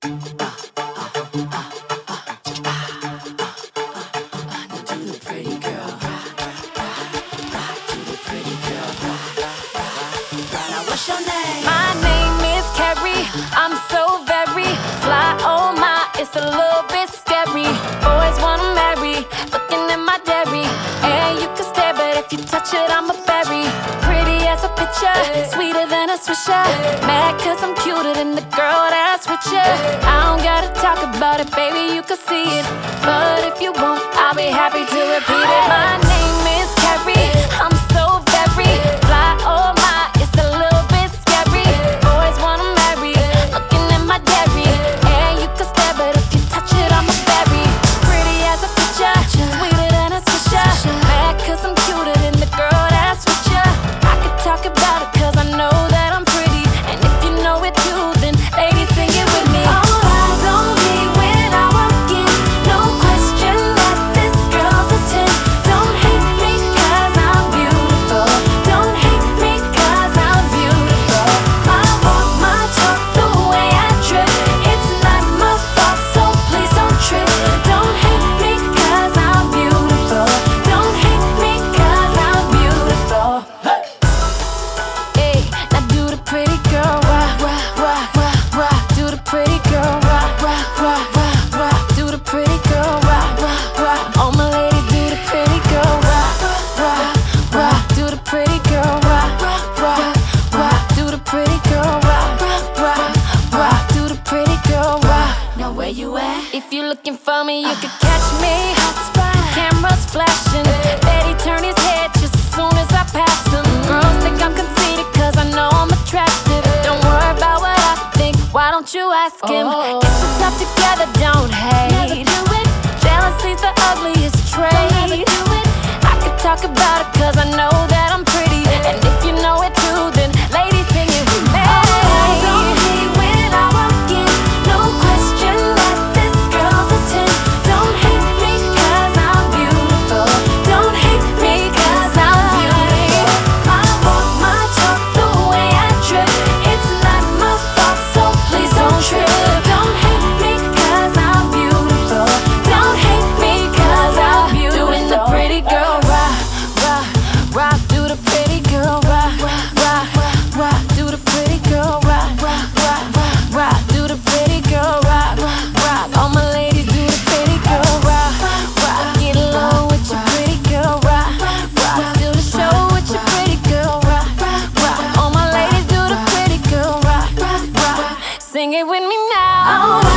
What's your name? My name is Carrie. I'm so very fly. Oh my, it's a little bit scary. Boys wanna marry, looking at my dairy. And you can stare, but if you touch it, I'm a berry. Pretty as a picture, sweeter than a swisher. Mad cause I'm cuter than the girl that's with you. I don't gotta talk about it, baby, you can see it. But if you won't, I'll be happy to repeat it. My name is Carrie. I'm so very fly. Oh my, it's a little bit scary. Boys wanna marry, looking at my dairy. And you can stare, but if you touch it, I'm a berry. Pretty as a picture, sweeter than a swisher. Mad cause I'm cuter than the girl that's with you. I could talk about it cause I know that I'm pretty. And if you know it too, then ladies, sing it with me. All eyes on me when I walk in. No question that this girl's a 10. Don't hate me cause I'm beautiful. Don't hate me cause I'm beautiful. My walk, my talk, the way I trip, it's not my fault, so please don't trip. Don't hate me cause I'm beautiful. Don't hate me cause I'm beautiful. Hey, now do the pretty girl rock, rock, rock, rock, rock. Do the pretty girl rock, rock, rock, rock, rock. Do the pretty girl rock, rock, rock. All my ladies do the pretty girl rock, rock, rock. Do the pretty girl rock, rock, rock. Do the pretty girl rock, rock, rock. Do the pretty girl rock. Now where you at? If you're looking for me, you can catch me. Cameras flashing, Betty turn his head just as soon as I pass him. Girls think I'm conceited cause I know I'm attractive. Don't worry about what I think, why don't you ask him? Get yourself together, don't hate. Never do it. Jealousy's the ugliest trait. Never do it. I could talk about it cause I know that I'm pretty. And if you know it too, then ladies, sing it with me. Eyes on me when I walk in. No question that this girl's a 10. Don't hate me cause I'm beautiful. Don't hate me cause I'm beautiful. My walk, my talk, the way I trip, it's not my fault, so please don't trip. Don't hate me cause I'm beautiful. Don't hate me cause I'm beautiful. Doing the pretty girl rock, rock, rock. Do the pretty girl rock, rock, rock. Do the pretty girl rock, rock, rock. Do the pretty girl rock, rock. All my ladies do the pretty girl rock, rock. Get low with your pretty girl rock, rock. Do the show with your pretty girl rock, rock. All my ladies do the pretty girl rock, rock. Sing it with me now.